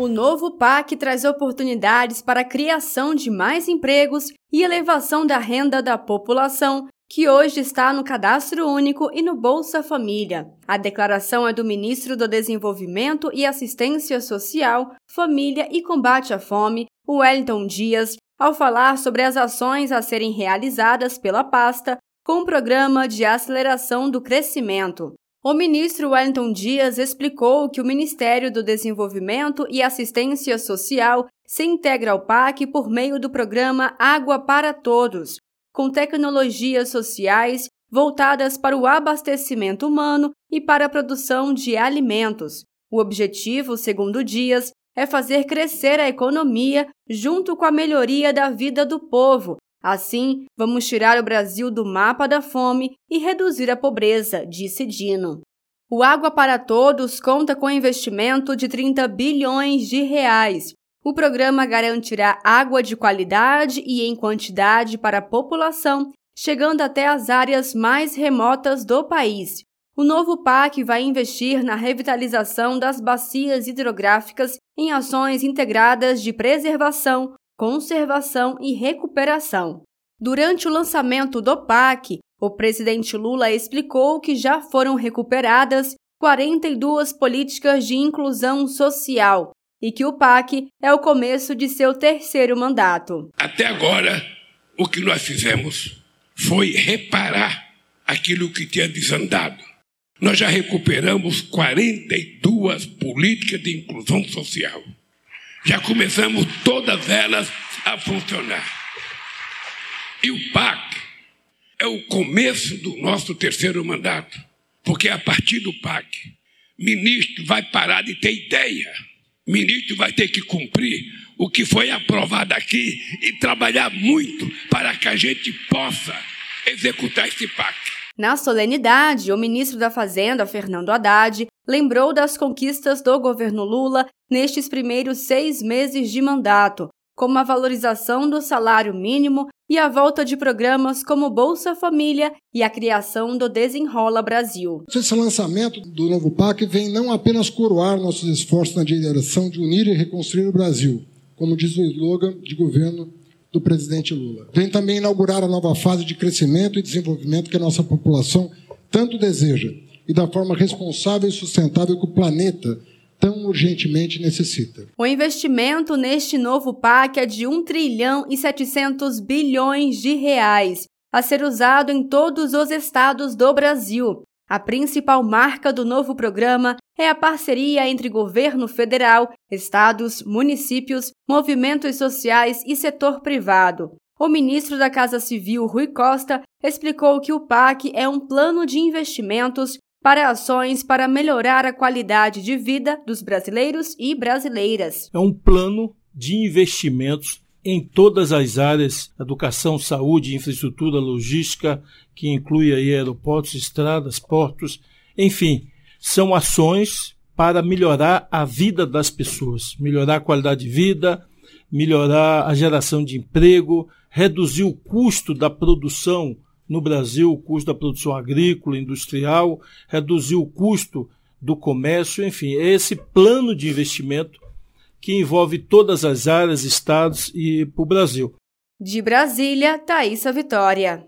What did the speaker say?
O novo PAC traz oportunidades para a criação de mais empregos e elevação da renda da população, que hoje está no Cadastro Único e no Bolsa Família. A declaração é do ministro do Desenvolvimento e Assistência Social, Família e Combate à Fome, Wellington Dias, ao falar sobre as ações a serem realizadas pela pasta com o Programa de Aceleração do Crescimento. O ministro Wellington Dias explicou que o Ministério do Desenvolvimento e Assistência Social se integra ao PAC por meio do programa Água para Todos, com tecnologias sociais voltadas para o abastecimento humano e para a produção de alimentos. O objetivo, segundo Dias, é fazer crescer a economia junto com a melhoria da vida do povo. Assim, vamos tirar o Brasil do mapa da fome e reduzir a pobreza, disse Dino. O Água para Todos conta com investimento de 30 bilhões de reais. O programa garantirá água de qualidade e em quantidade para a população, chegando até as áreas mais remotas do país. O novo PAC vai investir na revitalização das bacias hidrográficas em ações integradas de preservação, conservação e recuperação. Durante o lançamento do PAC, o presidente Lula explicou que já foram recuperadas 42 políticas de inclusão social e que o PAC é o começo de seu terceiro mandato. Até agora, o que nós fizemos foi reparar aquilo que tinha desandado. Nós já recuperamos 42 políticas de inclusão social. Já começamos todas elas a funcionar. E o PAC é o começo do nosso terceiro mandato, porque a partir do PAC, ministro vai parar de ter ideia. Ministro vai ter que cumprir o que foi aprovado aqui e trabalhar muito para que a gente possa executar esse PAC. Na solenidade, o ministro da Fazenda, Fernando Haddad, lembrou das conquistas do governo Lula nestes primeiros 6 meses de mandato, como a valorização do salário mínimo e a volta de programas como Bolsa Família e a criação do Desenrola Brasil. Esse lançamento do novo PAC vem não apenas coroar nossos esforços na direção de unir e reconstruir o Brasil, como diz o slogan de governo do presidente Lula. Vem também inaugurar a nova fase de crescimento e desenvolvimento que a nossa população tanto deseja e da forma responsável e sustentável que o planeta tão urgentemente necessita. O investimento neste novo PAC é de 1 trilhão e 700 bilhões de reais, a ser usado em todos os estados do Brasil. A principal marca do novo programa é a parceria entre governo federal, estados, municípios, movimentos sociais e setor privado. O ministro da Casa Civil, Rui Costa, explicou que o PAC é um plano de investimentos para ações para melhorar a qualidade de vida dos brasileiros e brasileiras. É um plano de investimentos em todas as áreas, educação, saúde, infraestrutura, logística, que inclui aí aeroportos, estradas, portos, enfim, são ações para melhorar a vida das pessoas, melhorar a qualidade de vida, melhorar a geração de emprego, reduzir o custo da produção no Brasil, o custo da produção agrícola, industrial, reduzir o custo do comércio, enfim, é esse plano de investimento que envolve todas as áreas, estados e para o Brasil. De Brasília, Thaísa Vitória.